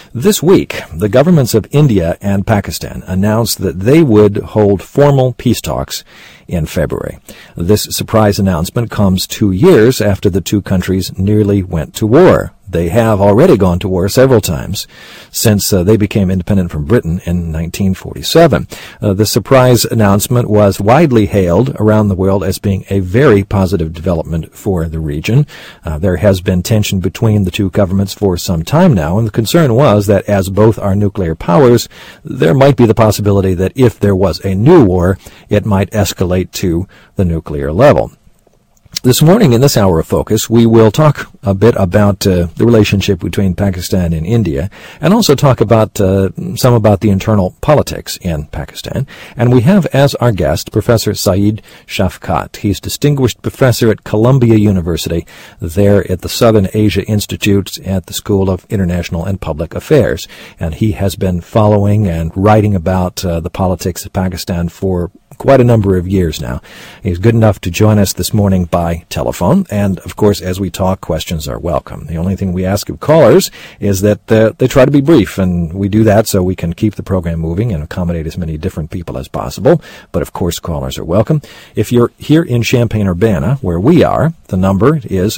This week, the governments of India and Pakistan announced that they would hold formal peace talks in February. This surprise announcement comes 2 years after the two countries nearly went to war. They have already gone to war several times since they became independent from Britain in 1947. The surprise announcement was widely hailed around the world as being a very positive development for the region. There has been tension between the two governments for some time now, and the concern was that as both are nuclear powers, there might be the possibility that if there was a new war, it might escalate to the nuclear level. This morning, in this hour of focus, we will talk a bit about the relationship between Pakistan and India, and also talk about some about the internal politics in Pakistan. And we have as our guest Professor Syed Shafkat. He's distinguished professor at Columbia University, there at the Southern Asia Institute at the School of International and Public Affairs. And he has been following and writing about the politics of Pakistan for quite a number of years now. He's good enough to join us this morning by telephone, and of course, as we talk, questions are welcome. The only thing we ask of callers is that they try to be brief, and we do that so we can keep the program moving and accommodate as many different people as possible. But of course, callers are welcome. If you're here in Champaign-Urbana, where we are, the number is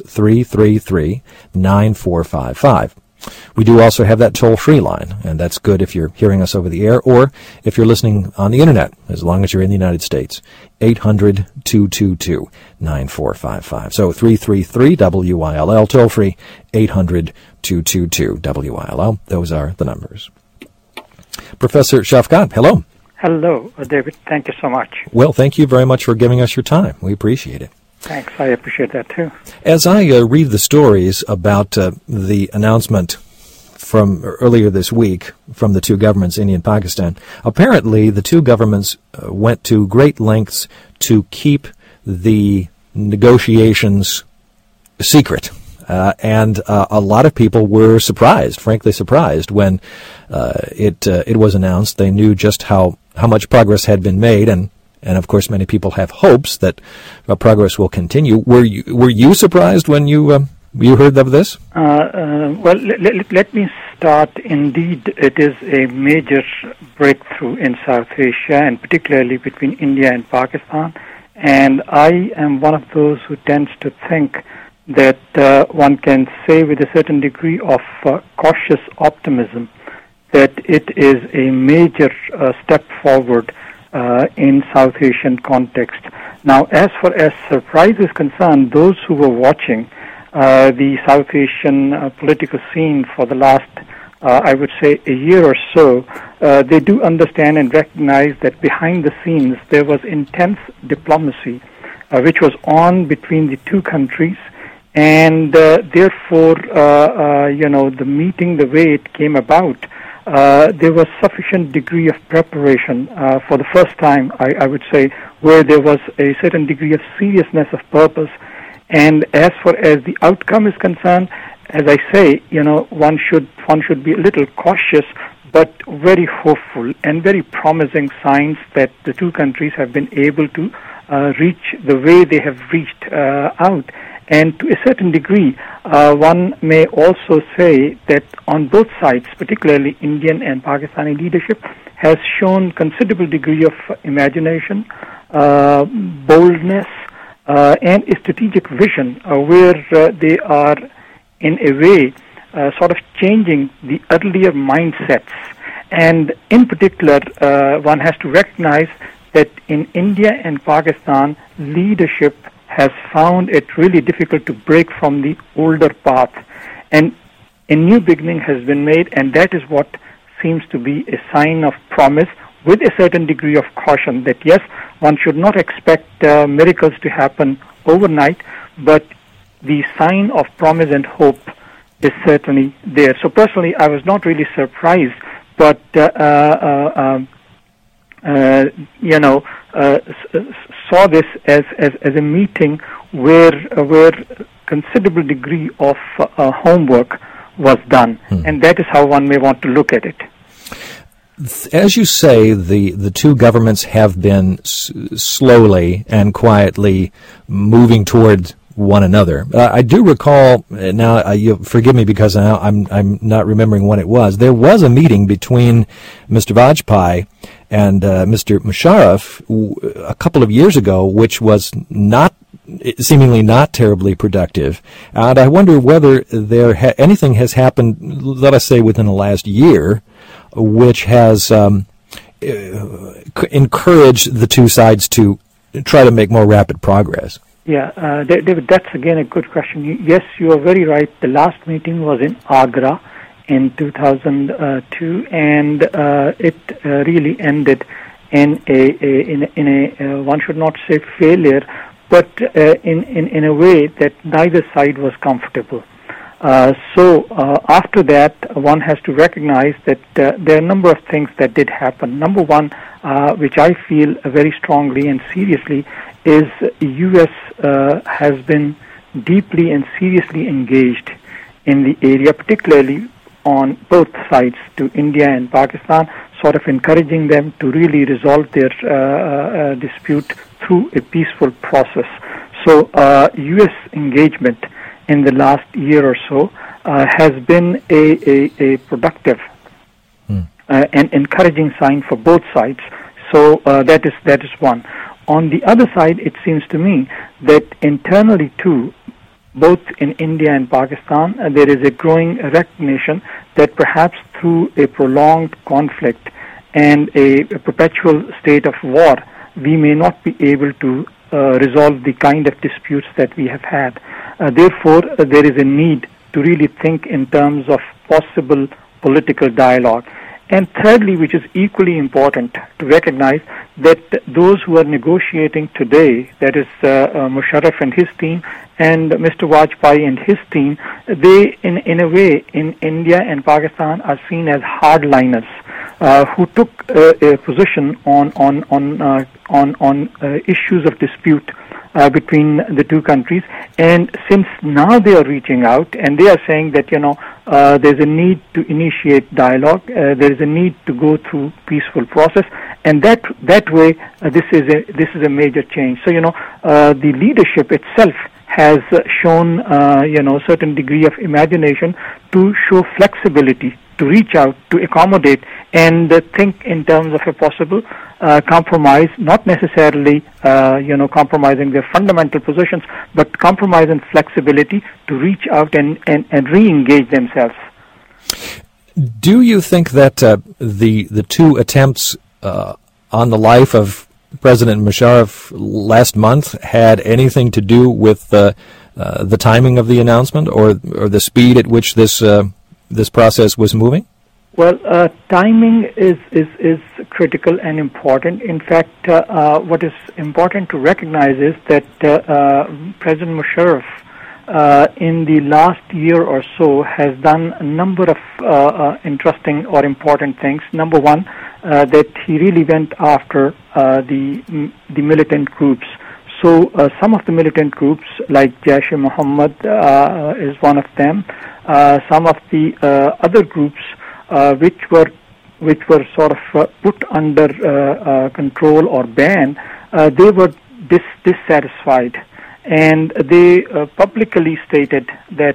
333-9455. We do also have that toll-free line, and that's good if you're hearing us over the air or if you're listening on the Internet, as long as you're in the United States. 800-222-9455. So 333-WILL, toll-free, 800-222-WILL. Those are the numbers. Professor Shafkat, hello. Hello, David. Thank you so much. Well, thank you very much for giving us your time. We appreciate it. Thanks. I appreciate that, too. As I read the stories about the announcement from earlier this week from the two governments, India and Pakistan, apparently the two governments went to great lengths to keep the negotiations secret. And a lot of people were surprised, frankly surprised, when it was announced. They knew just how much progress had been made, and of course, many people have hopes that progress will continue. Were you surprised when you heard of this? Well, let me start. Indeed, it is a major breakthrough in South Asia, and particularly between India and Pakistan. And I am one of those who tends to think that one can say with a certain degree of cautious optimism that it is a major step forward in South Asian context. Now, as far as surprise is concerned, those who were watching the South Asian political scene for the last, I would say, a year or so, they do understand and recognize that behind the scenes there was intense diplomacy which was on between the two countries, and therefore, the meeting, the way it came about, there was sufficient degree of preparation for the first time, I would say, where there was a certain degree of seriousness of purpose. And as far as the outcome is concerned, as I say, one should be a little cautious, but very hopeful and very promising signs that the two countries have been able to reach the way they have reached out. And to a certain degree, one may also say that on both sides, particularly Indian and Pakistani leadership, has shown considerable degree of imagination, boldness, and a strategic vision where they are, in a way, sort of changing the earlier mindsets. And in particular, one has to recognize that in India and Pakistan, leadership has found it really difficult to break from the older path. And a new beginning has been made, and that is what seems to be a sign of promise with a certain degree of caution that, yes, one should not expect miracles to happen overnight, but the sign of promise and hope is certainly there. So personally, I was not really surprised, but saw this as a meeting where considerable degree of homework was done, and that is how one may want to look at it. As you say, the two governments have been slowly and quietly moving toward one another. I do recall, now you forgive me because I'm not remembering when it was. There was a meeting between Mr. Vajpayee and Mr. Musharraf a couple of years ago, which was seemingly not terribly productive. And I wonder whether anything has happened, let us say within the last year, which has encouraged the two sides to try to make more rapid progress. Yeah, David, that's again a good question. Yes, you are very right. The last meeting was in Agra in 2002, and it really ended in a one should not say failure, but in a way that neither side was comfortable. So after that, one has to recognize that there are a number of things that did happen. Number one, which I feel very strongly and seriously, is U.S. Has been deeply and seriously engaged in the area, particularly on both sides, to India and Pakistan, sort of encouraging them to really resolve their dispute through a peaceful process. So U.S. engagement in the last year or so has been a productive and encouraging sign for both sides. So that is one. On the other side, it seems to me that internally too, both in India and Pakistan, there is a growing recognition that perhaps through a prolonged conflict and a perpetual state of war, we may not be able to resolve the kind of disputes that we have had. Therefore, there is a need to really think in terms of possible political dialogue. And thirdly, which is equally important to recognize, that those who are negotiating today, that is Musharraf and his team, and Mr. Vajpayee and his team, they, in a way, in India and Pakistan, are seen as hardliners who took a position on issues of dispute between the two countries. And since now they are reaching out and they are saying that there's a need to initiate dialogue, there is a need to go through peaceful process, and that way this is a major change. So the leadership itself has shown certain degree of imagination to show flexibility, to reach out, to accommodate, and think in terms of a possible compromise, not necessarily compromising their fundamental positions, but compromise and flexibility to reach out and re-engage themselves. Do you think that the two attempts on the life of President Musharraf last month had anything to do with the timing of the announcement or the speed at which this process was moving? Well, timing is critical and important. In fact, what is important to recognize is that President Musharraf in the last year or so has done a number of interesting or important things. Number one, that he really went after the militant groups. So some of the militant groups, like Jaish-e-Mohammed is one of them. Some of the other groups which were sort of put under control or ban, they were dissatisfied, and they publicly stated that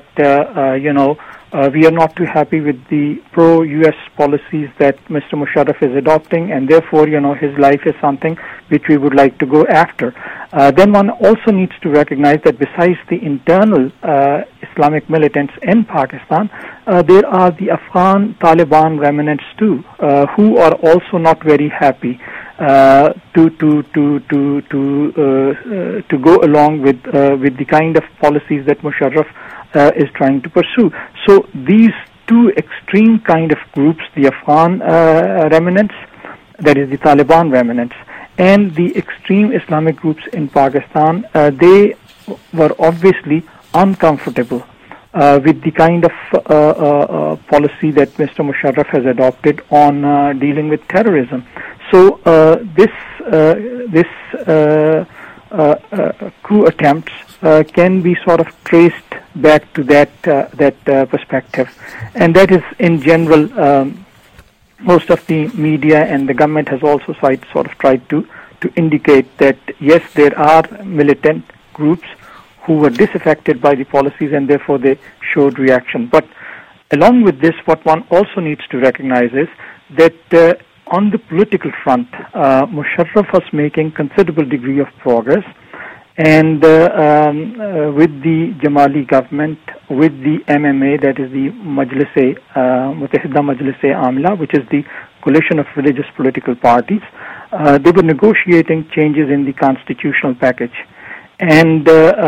we are not too happy with the pro-U.S. policies that Mr. Musharraf is adopting, and therefore his life is something which we would like to go after. Then one also needs to recognize that besides the internal Islamic militants in Pakistan, there are the Afghan Taliban remnants too, who are also not very happy to go along with the kind of policies that Musharraf is trying to pursue. So these two extreme kind of groups, the Afghan remnants, that is the Taliban remnants, and the extreme Islamic groups in Pakistan, they were obviously uncomfortable with the kind of policy that Mr. Musharraf has adopted on dealing with terrorism. So this coup attempts can be sort of traced back to that perspective, and that is in general. Most of the media and the government has also sort of tried to indicate that yes, there are militant groups who were disaffected by the policies, and therefore they showed reaction. But along with this, what one also needs to recognize is that on the political front, Musharraf was making considerable degree of progress, and with the Jamali government, with the MMA, that is the Muttahida Majlis-e Amila, which is the coalition of religious political parties, they were negotiating changes in the constitutional package. And,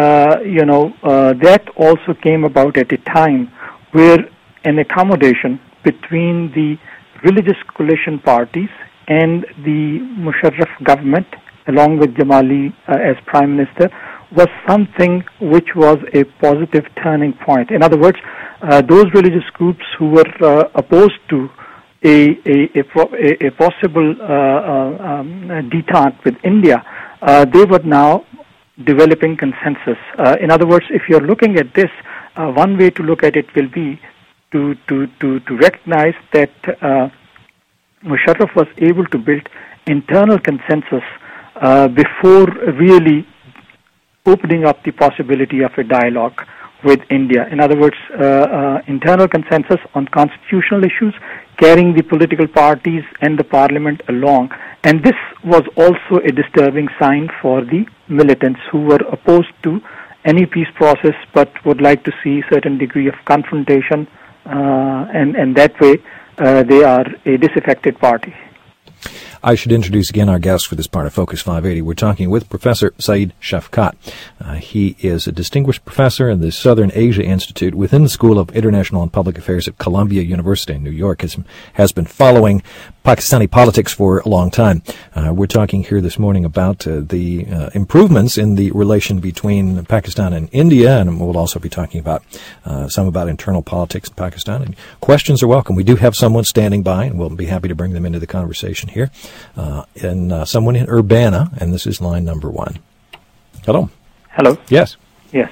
that also came about at a time where an accommodation between the religious coalition parties and the Musharraf government, along with Jamali as Prime Minister, was something which was a positive turning point. In other words, those religious groups who were opposed to a possible detente with India, they were now developing consensus. In other words, if you're looking at this, one way to look at it will be to recognize that Musharraf was able to build internal consensus before really opening up the possibility of a dialogue with India. In other words, internal consensus on constitutional issues, carrying the political parties and the parliament along. And this was also a disturbing sign for the militants who were opposed to any peace process but would like to see certain degree of confrontation, and that way they are a disaffected party. I should introduce again our guest for this part of Focus 580. We're talking with Professor Saeed Shafkat. He is a distinguished professor in the Southern Asia Institute within the School of International and Public Affairs at Columbia University in New York. Has been following Pakistani politics for a long time. We're talking here this morning about the improvements in the relation between Pakistan and India, and we'll also be talking about some about internal politics in Pakistan. And questions are welcome. We do have someone standing by, and we'll be happy to bring them into the conversation here. And someone in Urbana, and this is line number 1. Hello. Hello. Yes. Yes.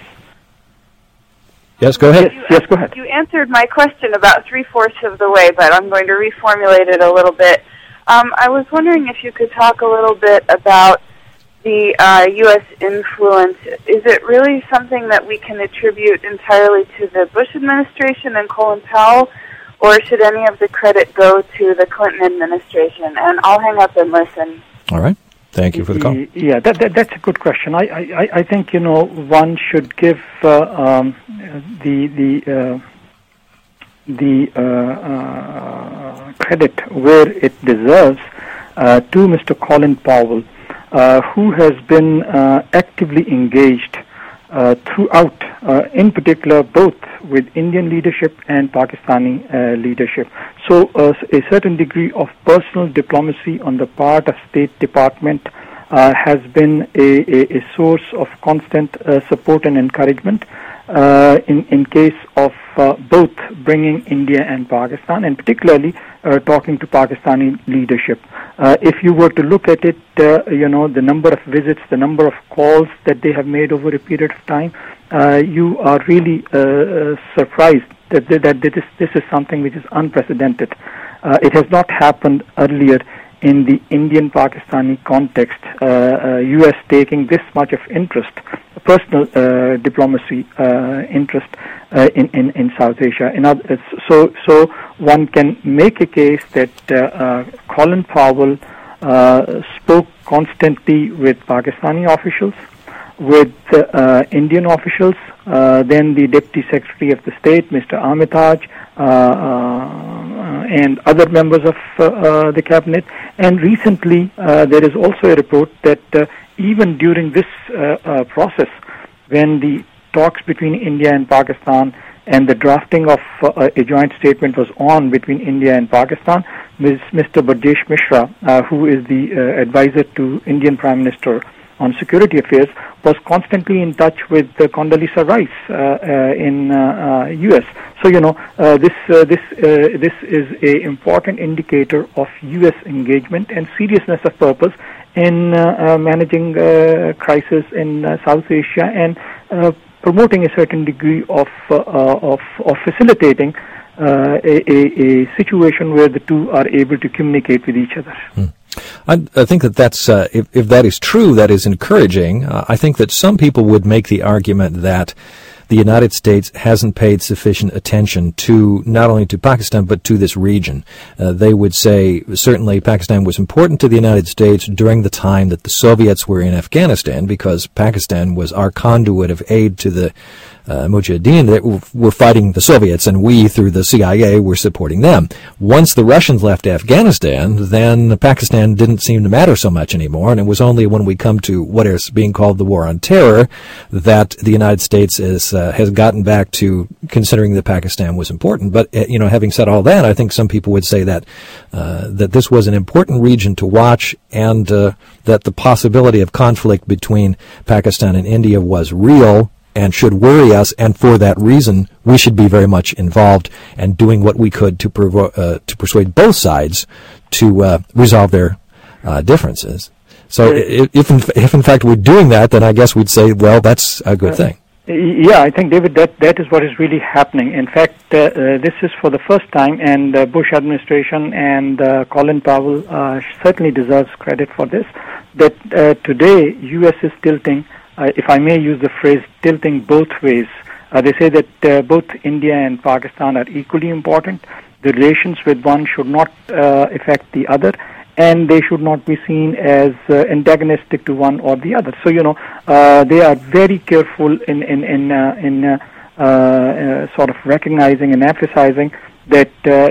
Yes, go ahead. Yes, go ahead. You answered my question about 3/4 of the way, but I'm going to reformulate it a little bit. I was wondering if you could talk a little bit about the U.S. influence. Is it really something that we can attribute entirely to the Bush administration and Colin Powell, or should any of the credit go to the Clinton administration? And I'll hang up and listen. All right. Thank you for the call. Yeah, that's a good question. I think one should give the credit where it deserves to Mr. Colin Powell, who has been actively engaged throughout, in particular, both with Indian leadership and Pakistani leadership. So a certain degree of personal diplomacy on the part of State Department has been a source of constant support and encouragement in case of both bringing India and Pakistan, and particularly talking to Pakistani leadership. If you were to look at it, the number of visits, the number of calls that they have made over a period of time, you are really surprised that this is something which is unprecedented. It has not happened earlier in the Indian-Pakistani context, U.S. taking this much of interest, personal diplomacy interest in South Asia. So one can make a case that Colin Powell spoke constantly with Pakistani officials, with Indian officials, then the Deputy Secretary of the State, Mr. Armitage, and other members of the cabinet. And recently, there is also a report that even during this process, when the talks between India and Pakistan and the drafting of a joint statement was on between India and Pakistan, Mr. Brajesh Mishra, who is the advisor to Indian Prime Minister on Security Affairs, was constantly in touch with Condoleezza Rice in U.S. So this is a important indicator of U.S. engagement and seriousness of purpose in managing crisis in South Asia and promoting a certain degree of facilitating a situation where the two are able to communicate with each other. I think that's if that is true, that is encouraging. I think that some people would make the argument that the United States hasn't paid sufficient attention to not only to Pakistan but to this region. They would say certainly Pakistan was important to the United States during the time that the Soviets were in Afghanistan, because Pakistan was our conduit of aid to the Mujahideen that were fighting the Soviets, and we, through the CIA, were supporting them. Once the Russians left Afghanistan, then Pakistan didn't seem to matter so much anymore, and it was only when we come to what is being called the War on Terror that the United States has gotten back to considering that Pakistan was important. But, having said all that, I think some people would say that that this was an important region to watch, and that the possibility of conflict between Pakistan and India was real and should worry us, and for that reason, we should be very much involved and doing what we could to persuade both sides to resolve their differences. So, if in fact we're doing that, then I guess we'd say, well, that's a good thing. Yeah, I think, David, that is what is really happening. In fact, this is for the first time, and Bush administration and Colin Powell certainly deserves credit for this, that today U.S. is tilting, if I may use the phrase, tilting both ways. They say that both India and Pakistan are equally important. The relations with one should not affect the other, and they should not be seen as antagonistic to one or the other. So, they are very careful in sort of recognizing and emphasizing that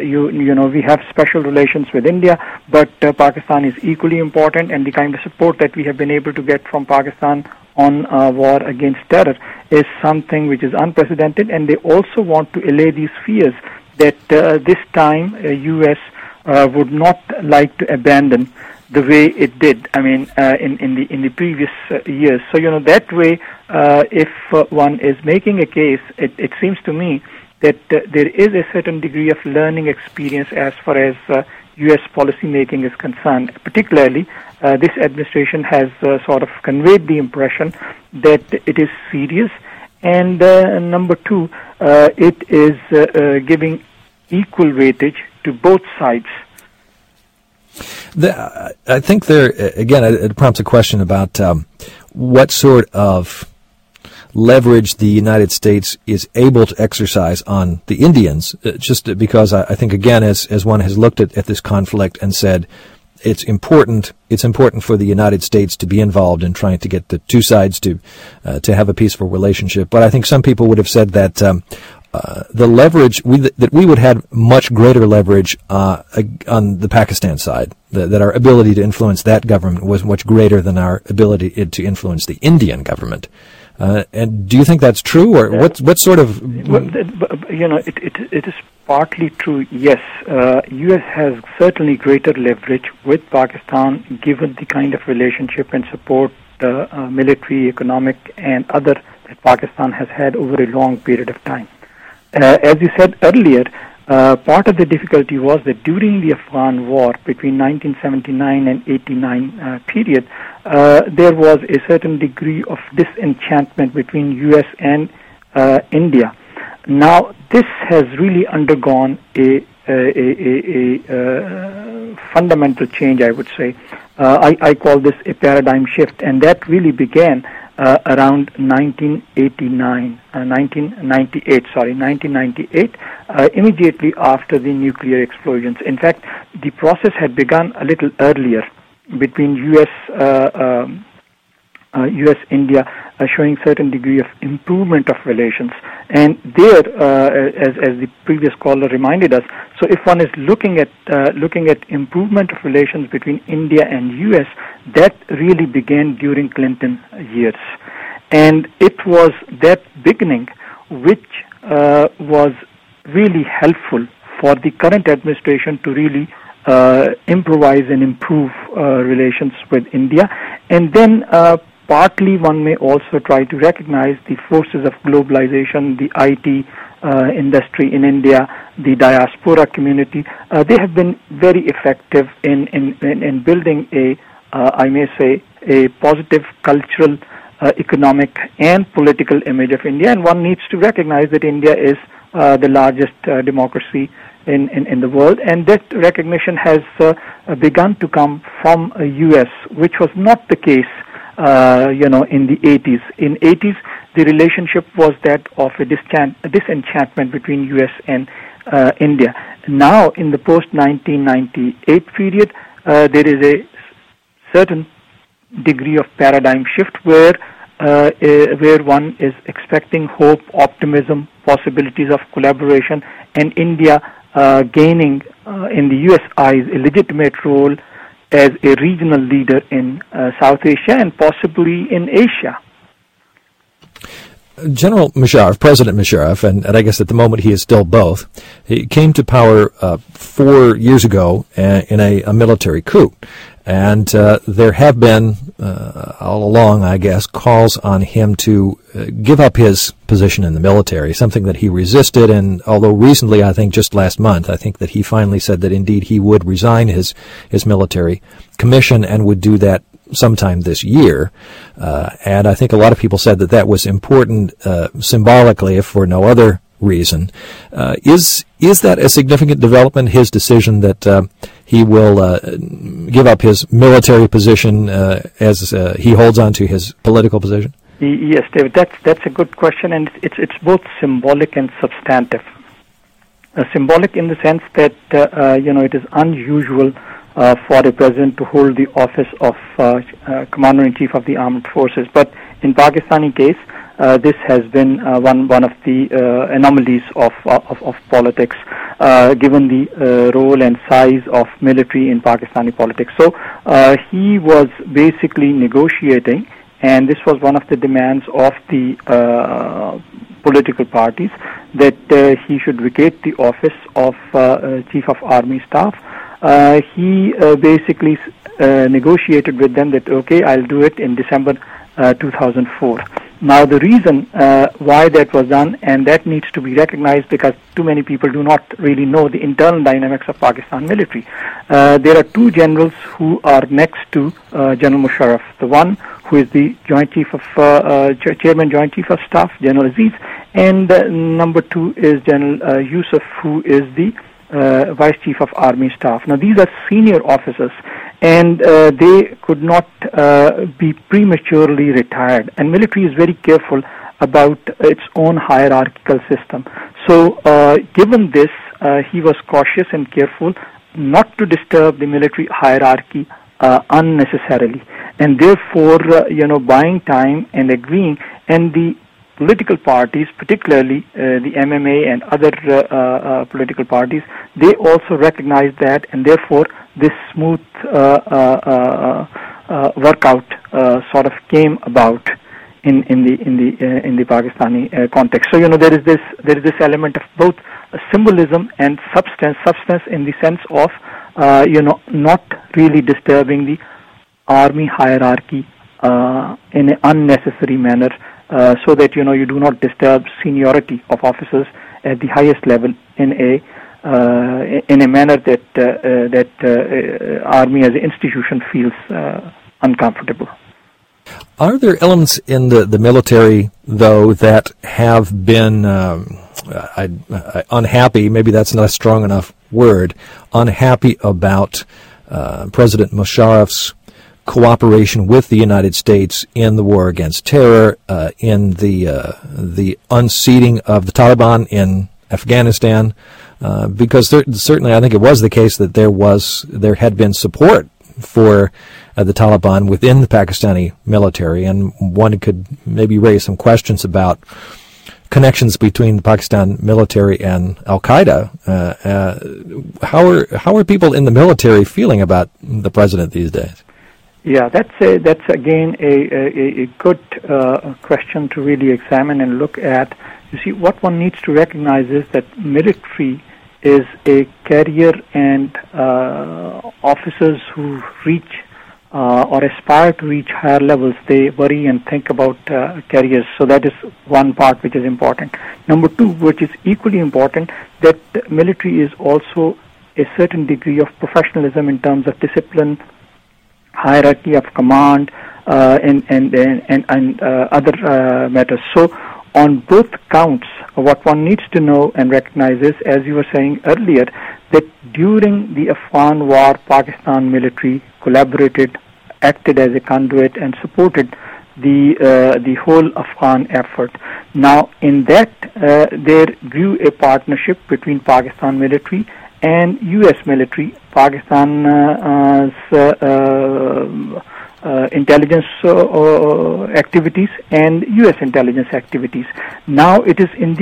we have special relations with India, but Pakistan is equally important, and the kind of support that we have been able to get from Pakistan on war against terror is something which is unprecedented, and they also want to allay these fears that this time U.S. Would not like to abandon the way it did. I mean, in the previous years. So that way, if one is making a case, it seems to me that there is a certain degree of learning experience as far as U.S. policy making is concerned. Particularly, this administration has sort of conveyed the impression that it is serious, and number two, it is giving equal weightage to both sides. I think there, again, it prompts a question about what sort of leverage the United States is able to exercise on the Indians, just because I think, again, as one has looked at this conflict and said, it's important for the United States to be involved in trying to get the two sides to have a peaceful relationship. But I think some people would have said that the leverage that we would have much greater leverage on the Pakistan side, that our ability to influence that government was much greater than our ability to influence the Indian government. And do you think that's true, or what sort of? Well, it is partly true. Yes, U.S. has certainly greater leverage with Pakistan, given the kind of relationship and support, military, economic, and other that Pakistan has had over a long period of time. As you said earlier, part of the difficulty was that during the Afghan war between 1979 and 89 period, there was a certain degree of disenchantment between U.S. and India. Now, this has really undergone a fundamental change, I would say. I call this a paradigm shift, and that really began around 1998, immediately after the nuclear explosions. In fact, the process had begun a little earlier between U.S.-India, showing certain degree of improvement of relations. And there, as the previous caller reminded us, so if one is looking at improvement of relations between India and U.S., that really began during Clinton years. And it was that beginning which was really helpful for the current administration to really improvise and improve relations with India. And then partly one may also try to recognize the forces of globalization, the IT industry in India, the diaspora community. They have been very effective in building I may say, a positive cultural, economic, and political image of India. And one needs to recognize that India is the largest democracy in the world, and that recognition has begun to come from U.S., which was not the case, in the 80s. In 80s, the relationship was that of a disenchantment between U.S. and India. Now, in the post-1998 period, there is a certain degree of paradigm shift where one is expecting hope, optimism, possibilities of collaboration, and India gaining, in the U.S. eyes, a legitimate role as a regional leader in South Asia and possibly in Asia. General Musharraf, President Musharraf, and I guess at the moment he is still both, he came to power 4 years ago in a military coup. And there have been, all along, I guess, calls on him to give up his position in the military, something that he resisted. And although recently, I think just last month, I think that he finally said that indeed he would resign his military commission and would do that sometime this year. And I think a lot of people said that that was important symbolically, if for no other reason. Is that a significant development, his decision that he will give up his military position as he holds on to his political position? Yes, David, that's a good question, and it's both symbolic and substantive. Symbolic in the sense that it is unusual for a president to hold the office of Commander-in-Chief of the Armed Forces, but in Pakistani case, this has been one of the anomalies of politics, given the role and size of military in Pakistani politics. So he was basically negotiating, and this was one of the demands of the political parties, that he should vacate the office of Chief of Army Staff. He basically negotiated with them that, okay, I'll do it in December 2004. Now, the reason why that was done, and that needs to be recognized because too many people do not really know the internal dynamics of Pakistan military. There are two generals who are next to General Musharraf. The one who is the Joint Chief of Chairman Joint Chief of Staff, General Aziz, and number two is General Yusuf, who is the Vice Chief of Army Staff. Now, these are senior officers, and they could not be prematurely retired. And military is very careful about its own hierarchical system. So, given this, he was cautious and careful not to disturb the military hierarchy unnecessarily, and therefore, buying time and agreeing, and the political parties, particularly the MMA and other political parties, they also recognize that, and therefore this smooth workout sort of came about in the Pakistani context. So there is this element of both symbolism and substance in the sense of not really disturbing the army hierarchy in an unnecessary manner. So that you do not disturb seniority of officers at the highest level in a manner that army as an institution feels uncomfortable. Are there elements in the military, though, that have been unhappy? Maybe that's not a strong enough word. Unhappy about President Musharraf's cooperation with the United States in the war against terror, in the unseating of the Taliban in Afghanistan, because certainly I think it was the case that there had been support for the Taliban within the Pakistani military, and one could maybe raise some questions about connections between the Pakistan military and Al-Qaeda. How are people in the military feeling about the president these days? Yeah, that's again a good question to really examine and look at. You see, what one needs to recognize is that military is a career, and officers who reach or aspire to reach higher levels, they worry and think about careers. So that is one part which is important. Number two, which is equally important, that military is also a certain degree of professionalism in terms of discipline, hierarchy of command, and other matters. So on both counts, what one needs to know and recognize is, as you were saying earlier, that during the Afghan war, Pakistan military collaborated, acted as a conduit, and supported the whole Afghan effort. Now, in that, there grew a partnership between Pakistan military and U.S. military. Pakistan's intelligence activities and U.S. intelligence activities. Now it is in the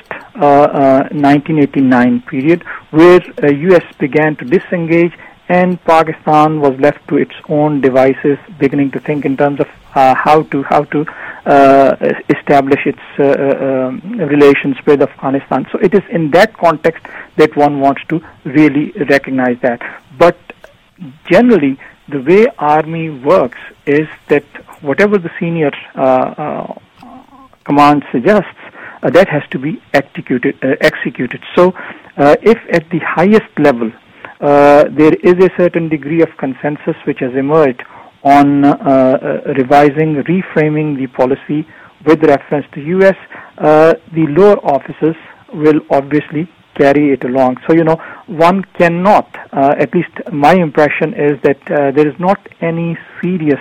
post-1989 period where U.S. began to disengage and Pakistan was left to its own devices, beginning to think in terms of how to establish its relations with Afghanistan. So it is in that context that one wants to really recognize that. But generally, the way Army works is that whatever the senior command suggests, that has to be executed. So if at the highest level there is a certain degree of consensus which has emerged on revising, reframing the policy with reference to U.S., the lower officers will obviously carry it along. So, one cannot, at least my impression is that there is not any serious,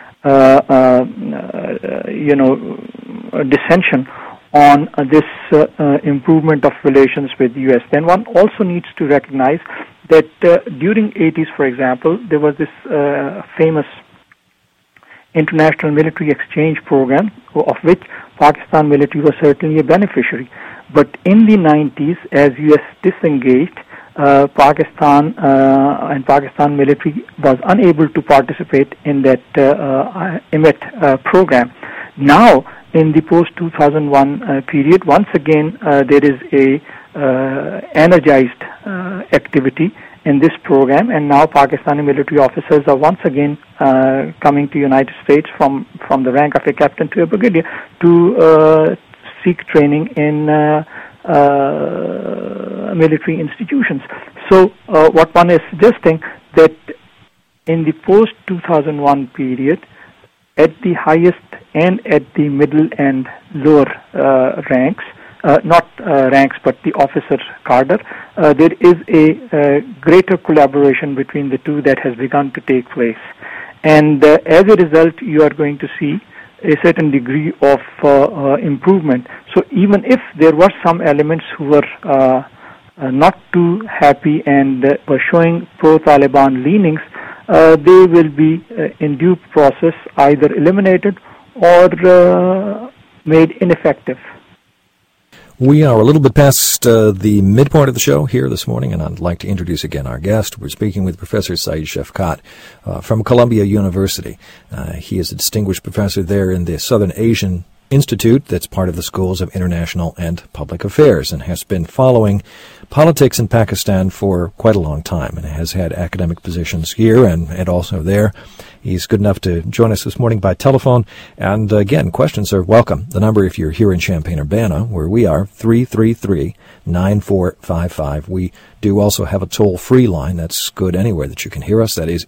dissension on this improvement of relations with the U.S. Then one also needs to recognize that during 80s, for example, there was this famous international military exchange program of which Pakistan military was certainly a beneficiary. But in the 90s, as U.S. disengaged, Pakistan and Pakistan military was unable to participate in that IMET program. Now, in the post-2001 period, once again, there is a energized activity in this program, and now Pakistani military officers are once again coming to United States from the rank of a captain to a brigadier to seek training in military institutions. So what one is suggesting that in the post-2001 period, at the highest and at the middle and lower ranks, not ranks but the officer cadre, there is a greater collaboration between the two that has begun to take place. And as a result, you are going to see a certain degree of improvement. So even if there were some elements who were not too happy and were showing pro-Taliban leanings, they will be in due process either eliminated or made ineffective. We are a little bit past the midpoint of the show here this morning, and I'd like to introduce again our guest. We're speaking with Professor Saeed Shefkat from Columbia University. He is a distinguished professor there in the Southern Asian Institute that's part of the Schools of International and Public Affairs and has been following politics in Pakistan for quite a long time and has had academic positions here and also there. He's good enough to join us this morning by telephone. And again, questions are welcome. The number, if you're here in Champaign-Urbana, where we are, 333-9455. We do also have a toll-free line. That's good anywhere that you can hear us. That is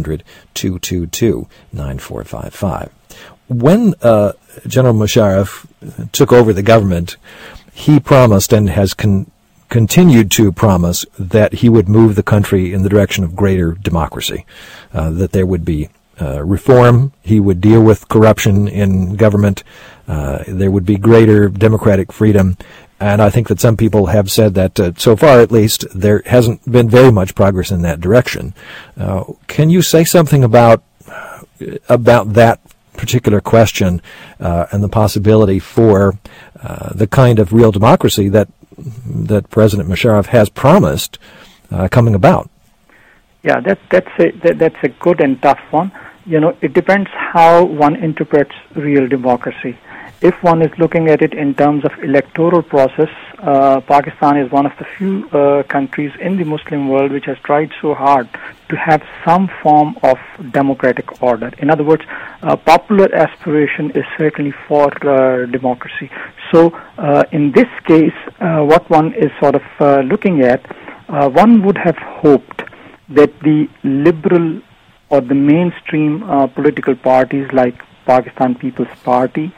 800-222-9455. When General Musharraf took over the government, he promised and has continued to promise that he would move the country in the direction of greater democracy, that there would be reform, he would deal with corruption in government, there would be greater democratic freedom. And I think that some people have said that, so far at least, there hasn't been very much progress in that direction. Can you say something about that particular question and the possibility for the kind of real democracy that President Musharraf has promised coming about? Yeah, that's a good and tough one. It depends how one interprets real democracy. If one is looking at it in terms of electoral process, Pakistan is one of the few countries in the Muslim world which has tried so hard to have some form of democratic order. In other words, popular aspiration is certainly for democracy. So in this case, what one is sort of looking at, one would have hoped that the liberal or the mainstream political parties like Pakistan People's Party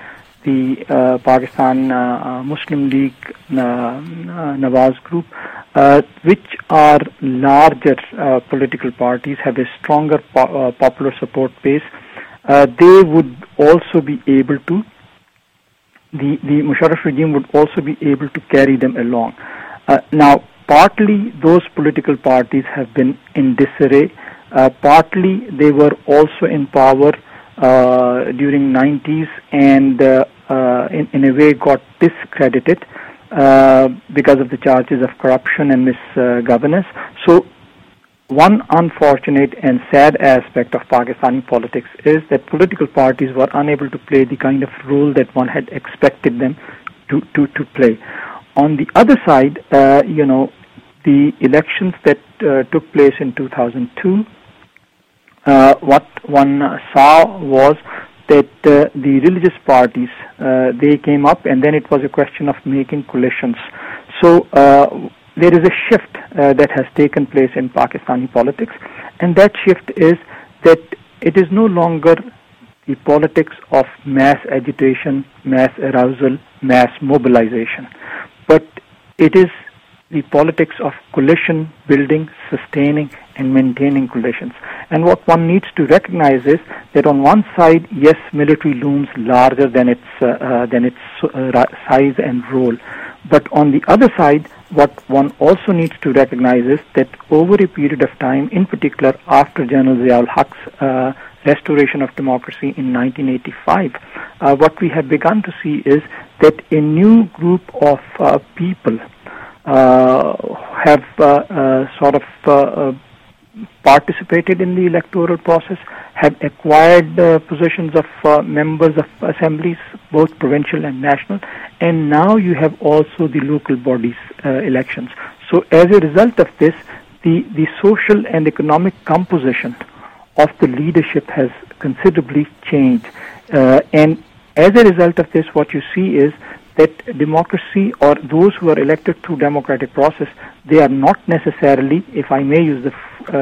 the Pakistan Muslim League Nawaz Group, which are larger political parties, have a stronger popular support base, they would also be able to, the Musharraf regime would also be able to carry them along. Now, partly those political parties have been in disarray. Partly they were also in power during 90s and in a way got discredited because of the charges of corruption and misgovernance. So one unfortunate and sad aspect of Pakistani politics is that political parties were unable to play the kind of role that one had expected them to play. On the other side, the elections that took place in 2002, what one saw was that the religious parties, they came up, and then it was a question of making coalitions. So there is a shift that has taken place in Pakistani politics, and that shift is that it is no longer the politics of mass agitation, mass arousal, mass mobilization, but it is the politics of coalition building, sustaining, and maintaining coalitions. And what one needs to recognize is that on one side, yes, military looms larger than its size and role, but on the other side, what one also needs to recognize is that over a period of time, in particular after General Zia-ul Haq's restoration of democracy in 1985, what we have begun to see is that a new group of people have sort of participated in the electoral process, have acquired positions of members of assemblies, both provincial and national, and now you have also the local bodies elections. So as a result of this, the social and economic composition of the leadership has considerably changed. And as a result of this, what you see is that democracy, or those who are elected through democratic process, they are not necessarily, if I may use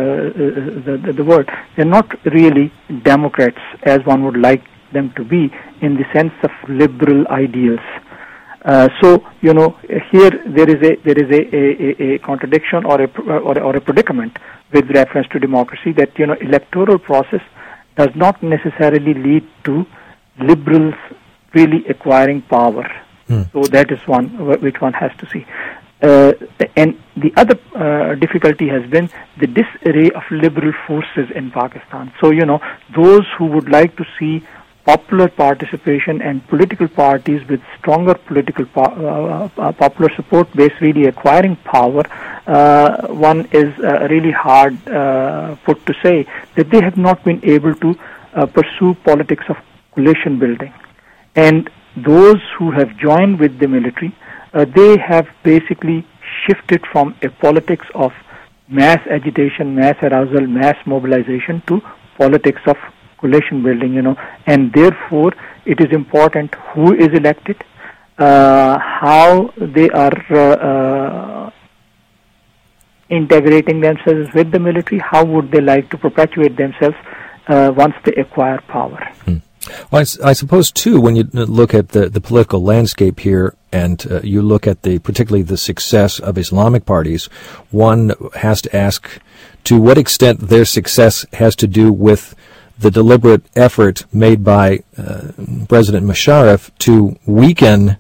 the word, they're not really Democrats as one would like them to be in the sense of liberal ideals. So here there is a contradiction or a predicament with reference to democracy, that electoral process does not necessarily lead to liberals really acquiring power. So that is one which one has to see. And the other difficulty has been the disarray of liberal forces in Pakistan. So, those who would like to see popular participation and political parties with stronger political popular support base really acquiring power, one is really hard put to say that they have not been able to pursue politics of coalition building. And those who have joined with the military, they have basically shifted from a politics of mass agitation, mass arousal, mass mobilization to politics of coalition building, and therefore it is important who is elected, how they are integrating themselves with the military, how would they like to perpetuate themselves once they acquire power. Well, I suppose, too, when you look at the political landscape here and you look at particularly the success of Islamic parties, one has to ask to what extent their success has to do with the deliberate effort made by President Musharraf to weaken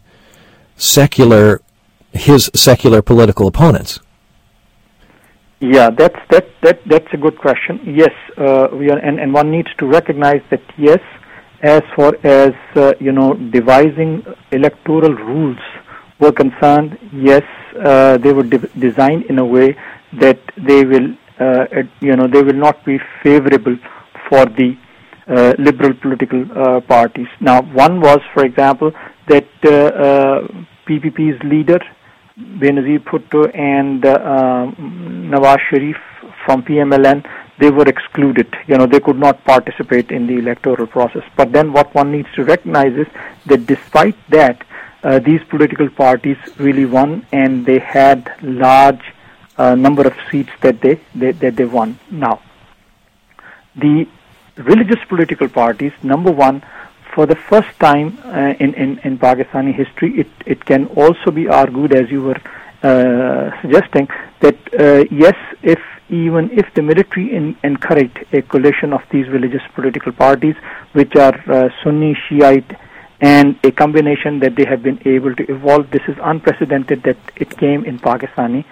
his secular political opponents. Yeah, that's a good question. Yes, and one needs to recognize that, yes, as far as devising electoral rules were concerned, yes, they were designed in a way that they will not be favorable for the liberal political parties. Now, one was, for example, that PPP's leader Benazir Bhutto and Nawaz Sharif from PMLN, they were excluded. They could not participate in the electoral process. But then what one needs to recognize is that despite that, these political parties really won, and they had large number of seats that they won. Now, the religious political parties, number one, for the first time in Pakistani history, it can also be argued, as you were suggesting, that yes, even if the military encouraged a coalition of these religious political parties, which are Sunni, Shiite, and a combination that they have been able to evolve, this is unprecedented that it came in Pakistani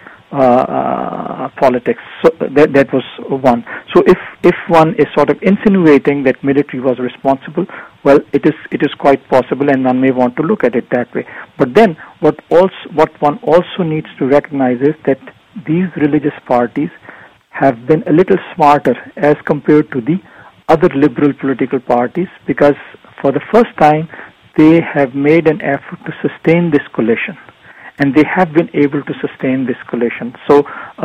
politics. So that was one. So if one is sort of insinuating that military was responsible, well, it is quite possible, and one may want to look at it that way. But then what one also needs to recognize is that these religious parties have been a little smarter as compared to the other liberal political parties, because for the first time they have made an effort to sustain this coalition. And they have been able to sustain this coalition. So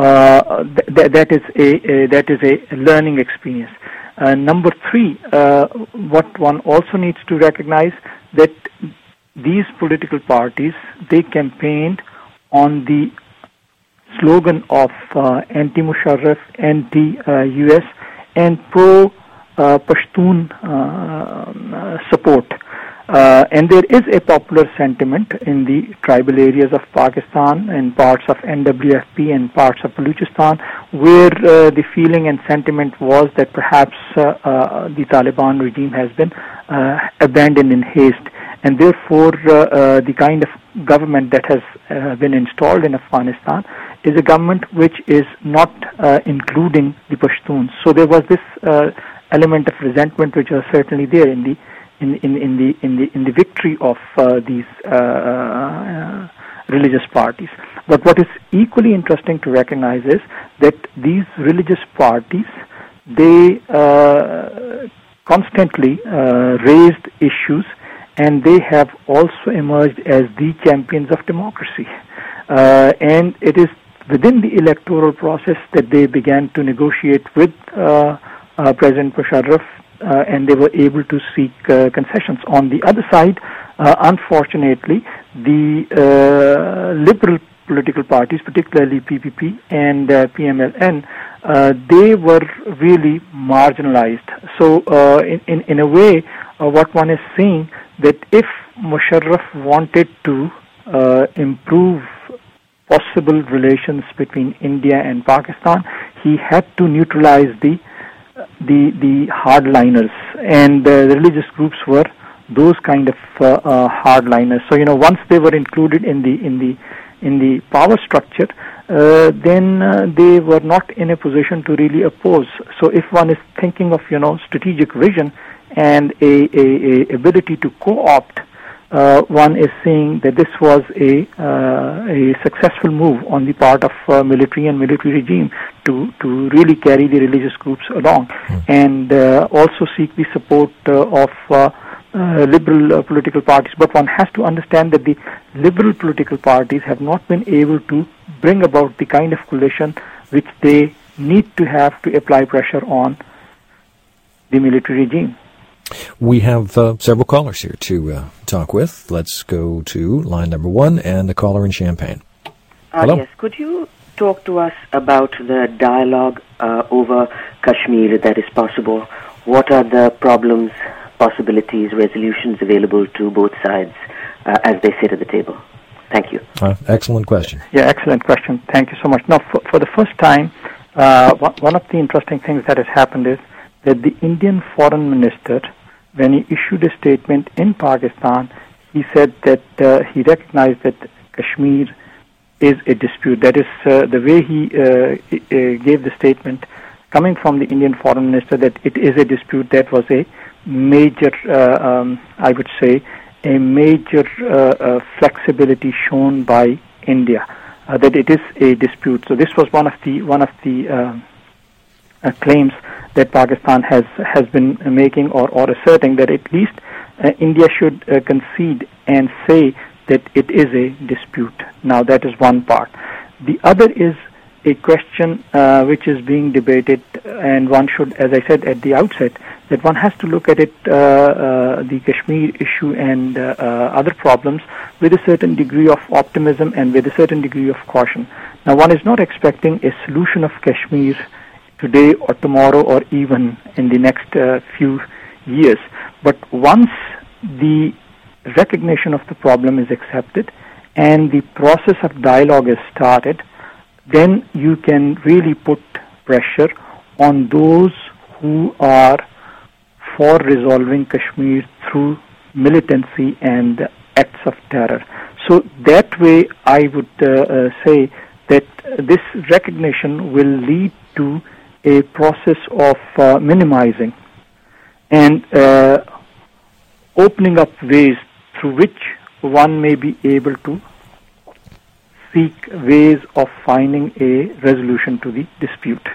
that is a learning experience. Number three, what one also needs to recognize, that these political parties, they campaigned on the slogan of anti-Musharraf, anti-US, and pro-Pashtun support. And there is a popular sentiment in the tribal areas of Pakistan and parts of NWFP and parts of Balochistan, where the feeling and sentiment was that perhaps the Taliban regime has been abandoned in haste, and therefore the kind of government that has been installed in Afghanistan is a government which is not including the Pashtuns. So there was this element of resentment which was certainly there in the victory of these religious parties. But what is equally interesting to recognize is that these religious parties, they constantly raised issues, and they have also emerged as the champions of democracy. And it is within the electoral process that they began to negotiate with President Musharraf, and they were able to seek concessions. On the other side, unfortunately, the liberal political parties, particularly PPP and PMLN, they were really marginalized. So in a way, what one is seeing, that if Musharraf wanted to improve possible relations between India and Pakistan, he had to neutralize the hardliners, and the religious groups were those kind of hardliners. So once they were included in the power structure, then they were not in a position to really oppose. So if one is thinking of strategic vision and a ability to co-opt, one is saying that this was a successful move on the part of military and military regime to really carry the religious groups along, and also seek the support of liberal political parties. But one has to understand that the liberal political parties have not been able to bring about the kind of coalition which they need to have to apply pressure on the military regime. We have several callers here to talk with. Let's go to line number one and the caller in Champaign. Hello? Yes, could you talk to us about the dialogue over Kashmir that is possible? What are the problems, possibilities, resolutions available to both sides as they sit at the table? Thank you. Excellent question. Yeah, excellent question. Thank you so much. Now, for the first time, one of the interesting things that has happened is that the Indian foreign minister, when he issued a statement in Pakistan, he said that he recognized that Kashmir is a dispute. That is the way he gave the statement, coming from the Indian foreign minister, that it is a dispute. That was a major, I would say, a major flexibility shown by India, that it is a dispute. So this was one of the claims that Pakistan has been making or asserting, that at least India should concede and say that it is a dispute. Now that is one part. The other is a question which is being debated, and one should, as I said at the outset, that one has to look at it, the Kashmir issue and other problems, with a certain degree of optimism and with a certain degree of caution. Now one is not expecting a solution of Kashmir today or tomorrow or even in the next few years. But once the recognition of the problem is accepted and the process of dialogue is started, then you can really put pressure on those who are for resolving Kashmir through militancy and acts of terror. So that way, I would say that this recognition will lead to a process of minimizing and opening up ways through which one may be able to seek ways of finding a resolution to the dispute.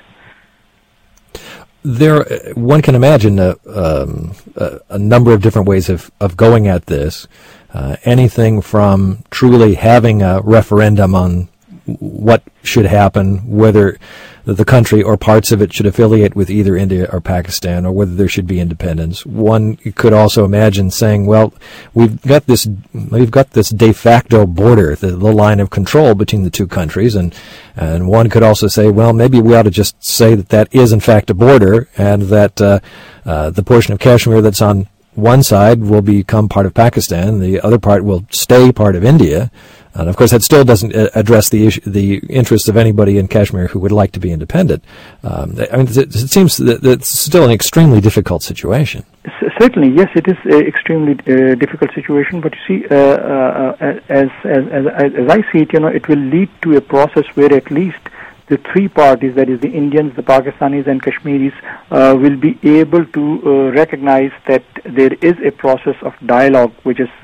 One can imagine a number of different ways of going at this. Anything from truly having a referendum on what should happen, whether the country or parts of it should affiliate with either India or Pakistan, or whether there should be independence. One could also imagine saying, well, we've got this de facto border, the line of control between the two countries, and one could also say, well, maybe we ought to just say that is in fact a border, and that the portion of Kashmir that's on one side will become part of Pakistan, the other part will stay part of India. And of course, that still doesn't address the interests of anybody in Kashmir who would like to be independent. It seems that it's still an extremely difficult situation. Certainly, yes, it is an extremely difficult situation. But you see, as I see it, it will lead to a process where at least the three parties, that is the Indians, the Pakistanis, and Kashmiris, will be able to recognize that there is a process of dialogue, which is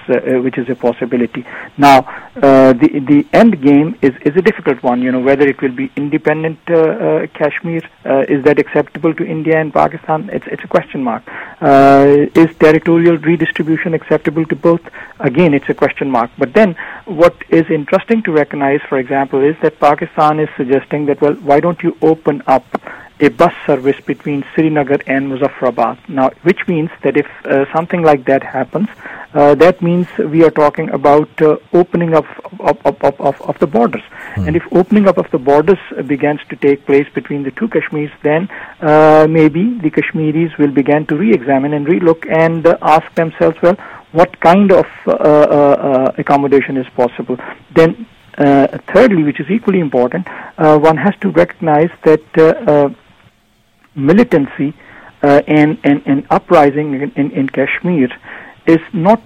a possibility. Now, the end game is a difficult one. Whether it will be independent Kashmir, is that acceptable to India and Pakistan? It's a question mark. Is territorial redistribution acceptable to both? Again, it's a question mark. But then, what is interesting to recognize, for example, is that Pakistan is suggesting that, well, why don't you open up a bus service between Srinagar and Muzaffarabad? Now, which means that if something like that happens, that means we are talking about opening up of the borders. And if opening up of the borders begins to take place between the two Kashmirs, then maybe the Kashmiris will begin to re-examine and re-look and ask themselves, well, what kind of accommodation is possible? Then, thirdly, which is equally important, one has to recognize that militancy and uprising in Kashmir is not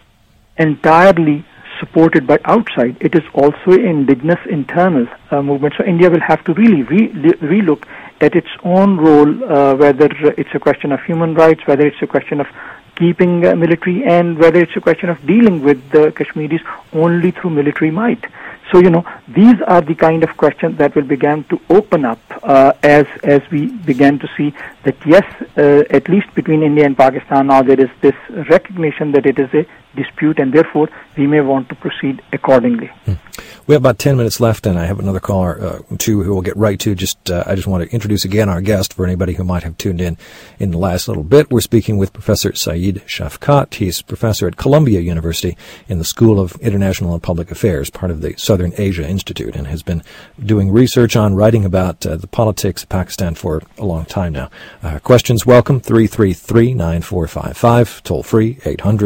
entirely supported by outside. It is also an indigenous internal movement. So India will have to really relook at its own role, whether it's a question of human rights, whether it's a question of keeping military, and whether it's a question of dealing with the Kashmiris only through military might. So, these are the kind of questions that will begin to open up as we begin to see that, yes, at least between India and Pakistan now there is this recognition that it is a dispute, and therefore we may want to proceed accordingly. We have about 10 minutes left, and I have another caller, too, who we'll get right to. I just want to introduce again our guest for anybody who might have tuned in the last little bit. We're speaking with Professor Saeed Shafkat. He's professor at Columbia University in the School of International and Public Affairs, part of the Southern Asia Institute, and has been doing research on writing about the politics of Pakistan for a long time now. Questions welcome, 333-9455, toll free,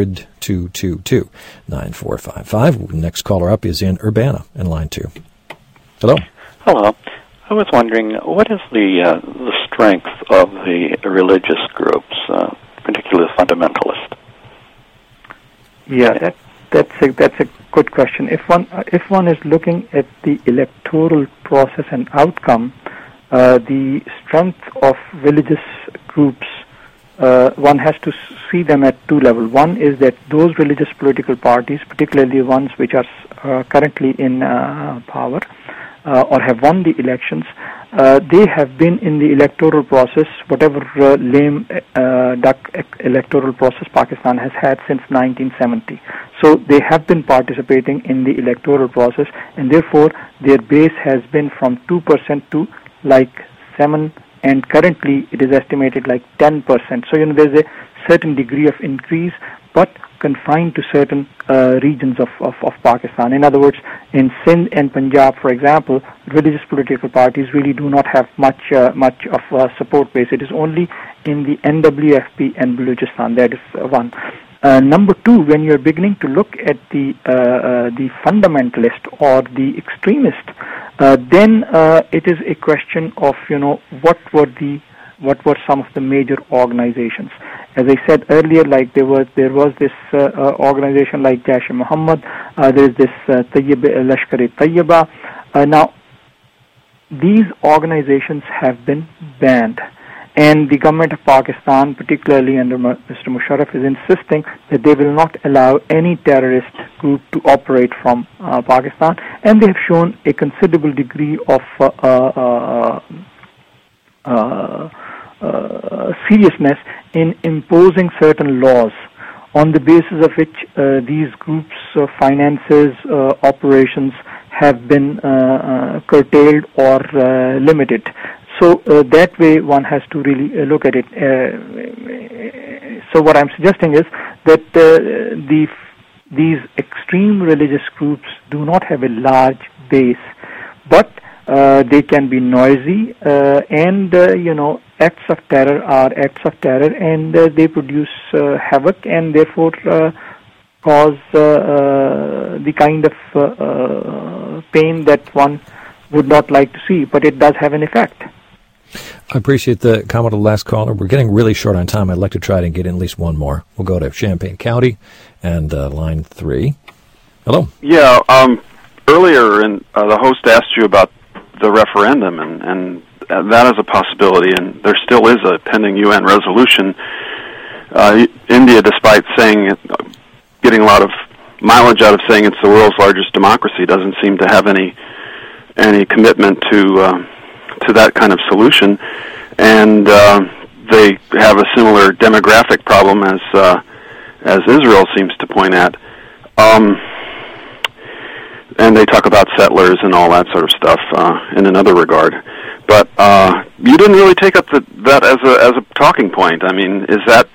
800-222-9455. Next caller up is in Urbana in line 2. Hello. Hello. I was wondering, what is the strength of the religious groups, particularly the fundamentalist? Yeah, that's a good question. If one is looking at the electoral process and outcome, the strength of religious groups, one has to see them at two levels. One is that those religious political parties, particularly ones which are currently in power or have won the elections, they have been in the electoral process, whatever lame duck electoral process Pakistan has had since 1970. So they have been participating in the electoral process, and therefore their base has been from 2% to like 7%, and currently it is estimated like 10%. So there's a certain degree of increase, but confined to certain regions of Pakistan. In other words, in Sindh and Punjab, for example, religious political parties really do not have much of a support base. It is only in the NWFP and Balochistan. That is one. Number two, when you're beginning to look at the fundamentalist or the extremist, then it is a question of what were some of the major organizations. As I said earlier, like there was this organization like Jaish-e-Mohammed, there is this Lashkar-e-Tayyiba. Now, these organizations have been banned. And the government of Pakistan, particularly under Mr. Musharraf, is insisting that they will not allow any terrorist group to operate from Pakistan. And they have shown a considerable degree of seriousness in imposing certain laws on the basis of which these groups' finances, operations have been curtailed or limited. So that way one has to really look at it. So what I'm suggesting is that these extreme religious groups do not have a large base, but they can be noisy, and acts of terror are acts of terror, and they produce havoc, and therefore cause the kind of pain that one would not like to see, but it does have an effect. I appreciate the comment of the last caller. We're getting really short on time. I'd like to try to get in at least one more. We'll go to Champaign County and line 3. Hello. Yeah, earlier the host asked you about the referendum, and that is a possibility, and there still is a pending UN resolution. India, despite getting a lot of mileage out of saying it's the world's largest democracy, doesn't seem to have any commitment to that kind of solution, and they have a similar demographic problem as Israel seems to point at, and they talk about settlers and all that sort of stuff in another regard. But you didn't really take up that as a talking point. I mean, is that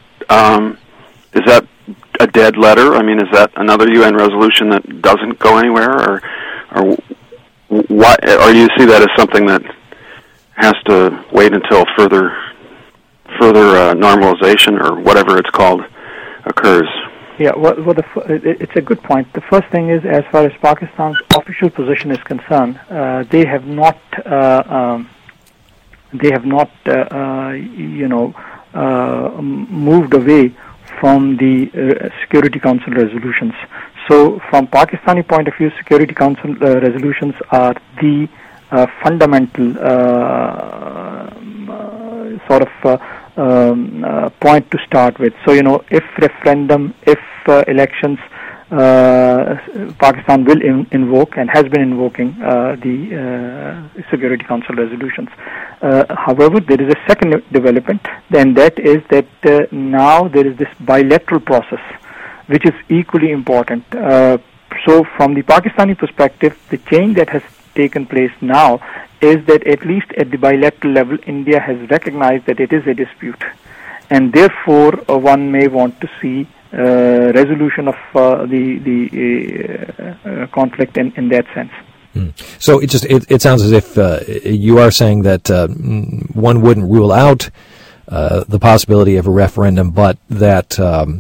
a dead letter? I mean, is that another UN resolution that doesn't go anywhere, or why? Or do you see that as something that has to wait until further normalization or whatever it's called occurs? Yeah, well, it's a good point. The first thing is, as far as Pakistan's official position is concerned, they have not moved away from the Security Council resolutions. So, from Pakistani point of view, Security Council resolutions are the fundamental point to start with. So, if referendum, if elections, Pakistan will invoke and has been invoking the Security Council resolutions. However, there is a second development, and that is that now there is this bilateral process, which is equally important. So, from the Pakistani perspective, the change that has taken place now is that at least at the bilateral level, India has recognized that it is a dispute, and therefore one may want to see resolution of the conflict in that sense. So it sounds as if you are saying that one wouldn't rule out the possibility of a referendum, but that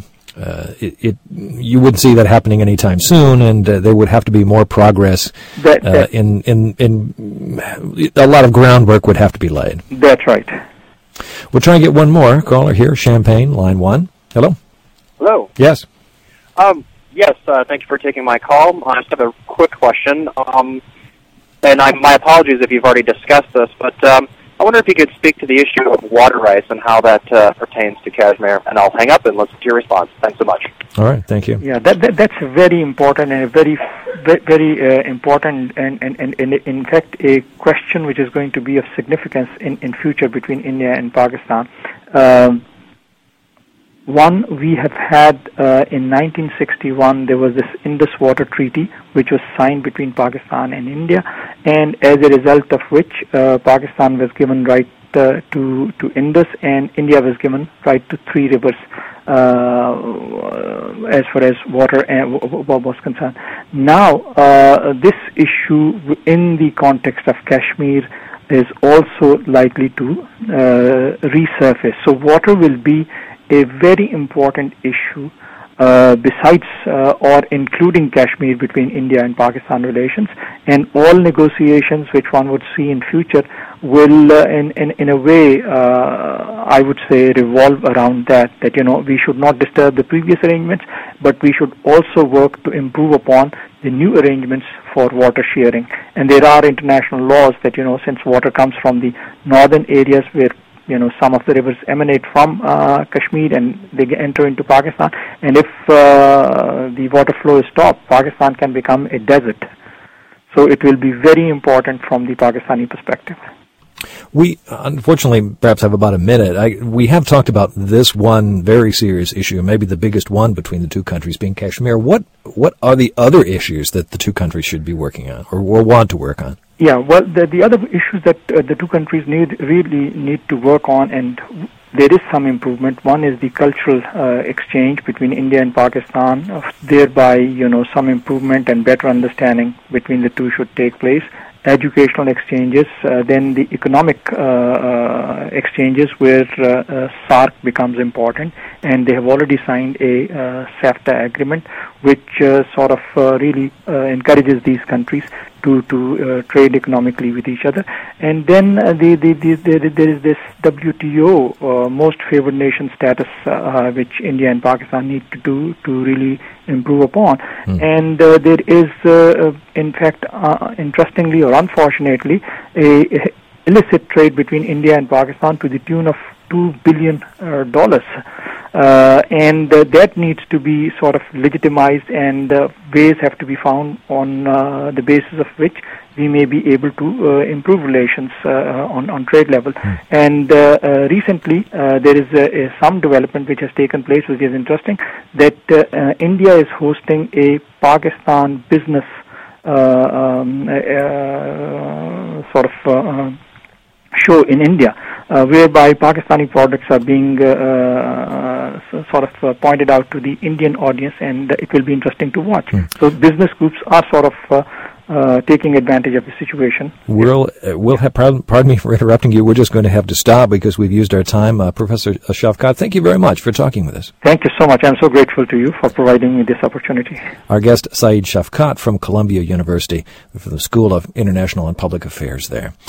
you wouldn't see that happening anytime soon, and there would have to be more progress. In a lot of groundwork would have to be laid. That's right. We'll try and get one more caller here. Champaign, line 1. Hello. Hello. Yes. Yes. Thank you for taking my call. I just have a quick question, and my apologies if you've already discussed this, but I wonder if you could speak to the issue of water rights and how that pertains to Kashmir, and I'll hang up and listen to your response. Thanks so much. All right, thank you. Yeah, that's very important, and a very important, and in fact a question which is going to be of significance in future between India and Pakistan. One, we have had in 1961 there was this Indus Water Treaty which was signed between Pakistan and India, and as a result of which Pakistan was given right to Indus, and India was given right to 3 rivers as far as water was concerned. Now this issue in the context of Kashmir is also likely to resurface. So water will be a very important issue besides or including Kashmir between India and Pakistan relations, and all negotiations which one would see in future will in a way I would say revolve around that we should not disturb the previous arrangements, but we should also work to improve upon the new arrangements for water sharing. And there are international laws that since water comes from the northern areas where some of the rivers emanate from Kashmir and they enter into Pakistan, and if the water flow is stopped, Pakistan can become a desert. So it will be very important from the Pakistani perspective. We, unfortunately, perhaps have about a minute. We have talked about this one very serious issue, maybe the biggest one between the two countries being Kashmir. What are the other issues that the two countries should be working on or want to work on? Yeah, well, the other issues that the two countries really need to work on, and there is some improvement. One is the cultural exchange between India and Pakistan. Thereby, some improvement and better understanding between the two should take place. Educational exchanges, then the economic exchanges where SAARC becomes important, and they have already signed a SAFTA agreement, which really encourages these countries to trade economically with each other. And then there is this WTO most favored nation status which India and Pakistan need to do to really improve upon. And there is in fact interestingly or unfortunately a illicit trade between India and Pakistan to the tune of $2 billion. And that needs to be sort of legitimized, and ways have to be found on the basis of which we may be able to improve relations on trade level. And recently there is some development which has taken place, which is interesting, that India is hosting a Pakistan business show in India, whereby Pakistani products are being pointed out to the Indian audience, and it will be interesting to watch. So business groups are taking advantage of the situation. We'll have, pardon me for interrupting you, we're just going to have to stop because we've used our time. Professor Shafkat, thank you very much for talking with us. Thank you so much. I'm so grateful to you for providing me this opportunity. Our guest, Saeed Shafkat from Columbia University, from the School of International and Public Affairs there.